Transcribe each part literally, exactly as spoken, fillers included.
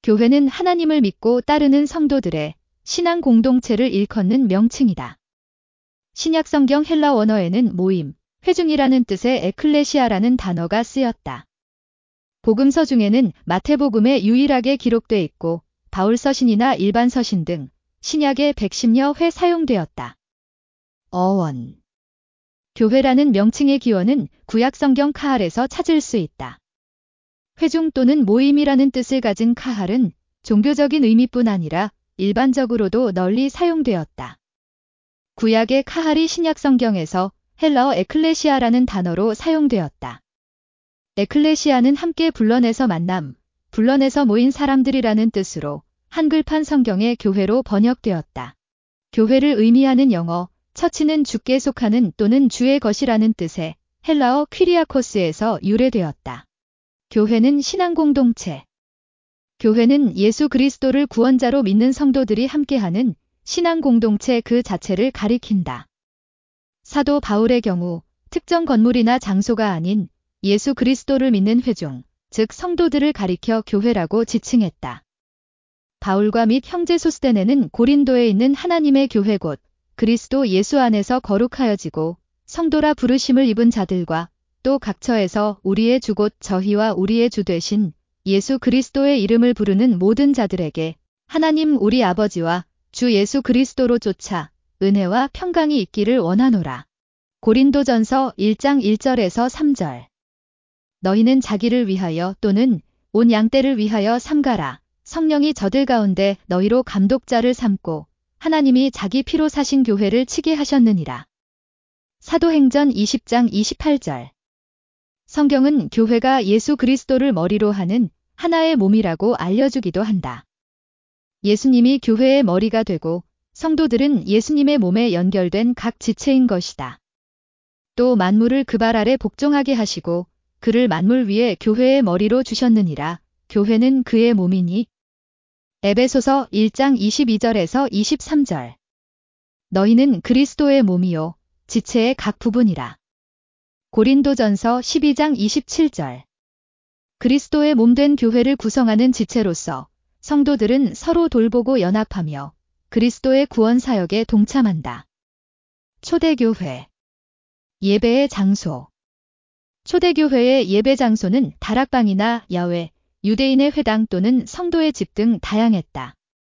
교회는 하나님을 믿고 따르는 성도들의 신앙 공동체를 일컫는 명칭이다. 신약 성경 헬라 원어에는 모임, 회중이라는 뜻의 에클레시아라는 단어가 쓰였다. 복음서 중에는 마태복음에 유일하게 기록돼 있고 바울 서신이나 일반 서신 등 신약에 백십여 회 사용되었다. 어원 교회라는 명칭의 기원은 구약 성경 카할에서 찾을 수 있다. 회중 또는 모임이라는 뜻을 가진 카할은 종교적인 의미뿐 아니라 일반적으로도 널리 사용되었다. 구약의 카할이 신약 성경에서 헬라어 에클레시아라는 단어로 사용되었다. 에클레시아는 함께 불러내서 만남, 불러내서 모인 사람들이라는 뜻으로 한글판 성경의 교회로 번역되었다. 교회를 의미하는 영어, 처치는 주께 속하는 또는 주의 것이라는 뜻의 헬라어 퀴리아코스에서 유래되었다. 교회는 신앙 공동체. 교회는 예수 그리스도를 구원자로 믿는 성도들이 함께하는 신앙 공동체 그 자체를 가리킨다. 사도 바울의 경우 특정 건물이나 장소가 아닌 예수 그리스도를 믿는 회중, 즉 성도들을 가리켜 교회라고 지칭했다. 바울과 및 형제 소스데네는 고린도에 있는 하나님의 교회 곧 그리스도 예수 안에서 거룩하여지고 성도라 부르심을 입은 자들과 또 각처에서 우리의 주 곧 저희와 우리의 주 되신 예수 그리스도의 이름을 부르는 모든 자들에게 하나님 우리 아버지와 주 예수 그리스도로 쫓아 은혜와 평강이 있기를 원하노라. 고린도전서 일 장 일 절에서 삼 절 너희는 자기를 위하여 또는 온 양떼를 위하여 삼가라. 성령이 저들 가운데 너희로 감독자를 삼고 하나님이 자기 피로 사신 교회를 치게 하셨느니라. 사도행전 이십 장 이십팔 절 성경은 교회가 예수 그리스도를 머리로 하는 하나의 몸이라고 알려주기도 한다. 예수님이 교회의 머리가 되고 성도들은 예수님의 몸에 연결된 각 지체인 것이다. 또 만물을 그 발 아래 복종하게 하시고 그를 만물 위에 교회의 머리로 주셨느니라. 교회는 그의 몸이니. 에베소서 일 장 이십이 절에서 이십삼 절 너희는 그리스도의 몸이요 지체의 각 부분이라. 고린도전서 십이 장 이십칠 절 그리스도의 몸된 교회를 구성하는 지체로서 성도들은 서로 돌보고 연합하며 그리스도의 구원 사역에 동참한다. 초대교회 예배의 장소 초대교회의 예배 장소는 다락방이나 야외, 유대인의 회당 또는 성도의 집 등 다양했다.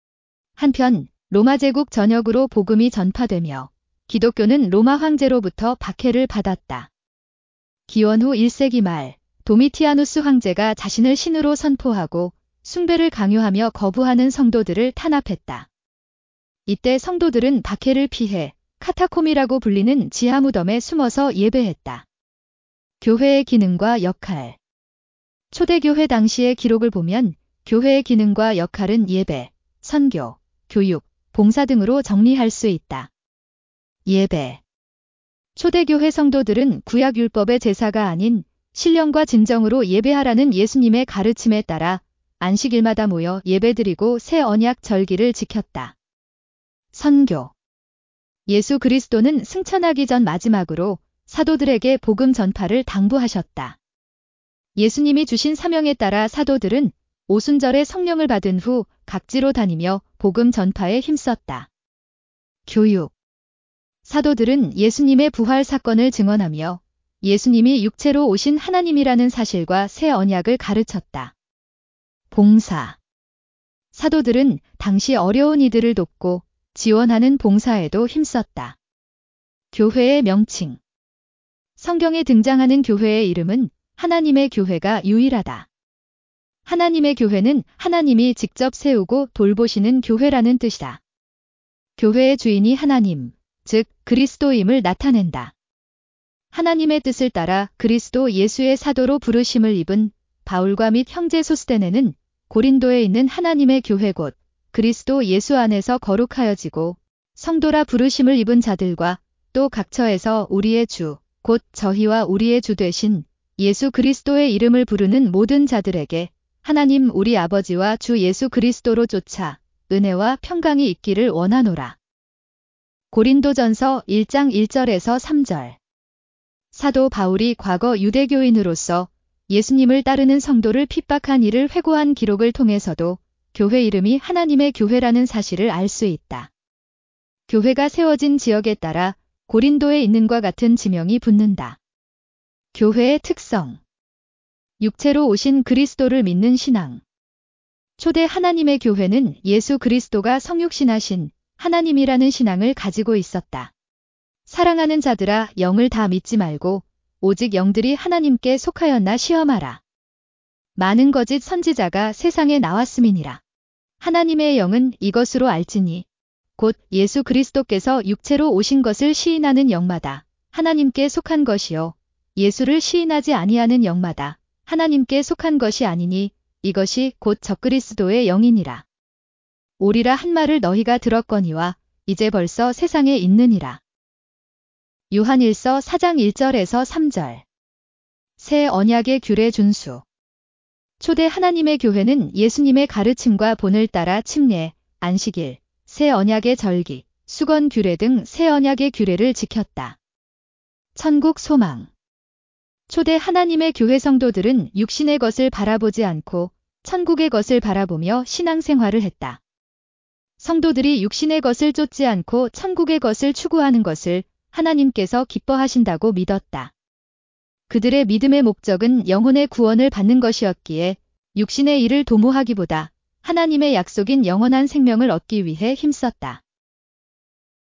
한편 로마 제국 전역으로 복음이 전파되며 기독교는 로마 황제로부터 박해를 받았다. 기원 후 일 세기 말 도미티아누스 황제가 자신을 신으로 선포하고 숭배를 강요하며 거부하는 성도들을 탄압했다. 이때 성도들은 박해를 피해 카타콤이라고 불리는 지하 무덤에 숨어서 예배했다. 교회의 기능과 역할 초대교회 당시의 기록을 보면 교회의 기능과 역할은 예배, 선교, 교육, 봉사 등으로 정리할 수 있다. 예배 초대교회 성도들은 구약율법의 제사가 아닌 신령과 진정으로 예배하라는 예수님의 가르침에 따라 안식일마다 모여 예배드리고 새 언약 절기를 지켰다. 선교 예수 그리스도는 승천하기 전 마지막으로 사도들에게 복음 전파를 당부하셨다. 예수님이 주신 사명에 따라 사도들은 오순절에 성령을 받은 후 각지로 다니며 복음 전파에 힘썼다. 교육 사도들은 예수님의 부활 사건을 증언하며 예수님이 육체로 오신 하나님이라는 사실과 새 언약을 가르쳤다. 봉사 사도들은 당시 어려운 이들을 돕고 지원하는 봉사에도 힘썼다. 교회의 명칭 성경에 등장하는 교회의 이름은 하나님의 교회가 유일하다. 하나님의 교회는 하나님이 직접 세우고 돌보시는 교회라는 뜻이다. 교회의 주인이 하나님, 즉 그리스도임을 나타낸다. 하나님의 뜻을 따라 그리스도 예수의 사도로 부르심을 입은 바울과 및 형제 소스데네는 고린도에 있는 하나님의 교회 곧 그리스도 예수 안에서 거룩하여지고 성도라 부르심을 입은 자들과 또 각처에서 우리의 주, 곧 저희와 우리의 주 되신 예수 그리스도의 이름을 부르는 모든 자들에게 하나님 우리 아버지와 주 예수 그리스도로 쫓아 은혜와 평강이 있기를 원하노라. 고린도전서 일 장 일 절에서 삼 절 사도 바울이 과거 유대교인으로서 예수님을 따르는 성도를 핍박한 일을 회고한 기록을 통해서도 교회 이름이 하나님의 교회라는 사실을 알 수 있다. 교회가 세워진 지역에 따라 고린도에 있는과 같은 지명이 붙는다. 교회의 특성. 육체로 오신 그리스도를 믿는 신앙. 초대 하나님의 교회는 예수 그리스도가 성육신하신 하나님이라는 신앙을 가지고 있었다. 사랑하는 자들아, 영을 다 믿지 말고 오직 영들이 하나님께 속하였나 시험하라. 많은 거짓 선지자가 세상에 나왔음이니라. 하나님의 영은 이것으로 알지니 곧 예수 그리스도께서 육체로 오신 것을 시인하는 영마다 하나님께 속한 것이요 예수를 시인하지 아니하는 영마다 하나님께 속한 것이 아니니 이것이 곧 적그리스도의 영이니라. 오리라 한 말을 너희가 들었거니와 이제 벌써 세상에 있느니라. 요한일서 사 장 일 절에서 삼 절. 새 언약의 규례 준수. 초대 하나님의 교회는 예수님의 가르침과 본을 따라 침례, 안식일, 새 언약의 절기, 수건 규례 등 새 언약의 규례를 지켰다. 천국 소망. 초대 하나님의 교회 성도들은 육신의 것을 바라보지 않고 천국의 것을 바라보며 신앙생활을 했다. 성도들이 육신의 것을 쫓지 않고 천국의 것을 추구하는 것을 하나님께서 기뻐하신다고 믿었다. 그들의 믿음의 목적은 영혼의 구원을 받는 것이었기에 육신의 일을 도모하기보다 하나님의 약속인 영원한 생명을 얻기 위해 힘썼다.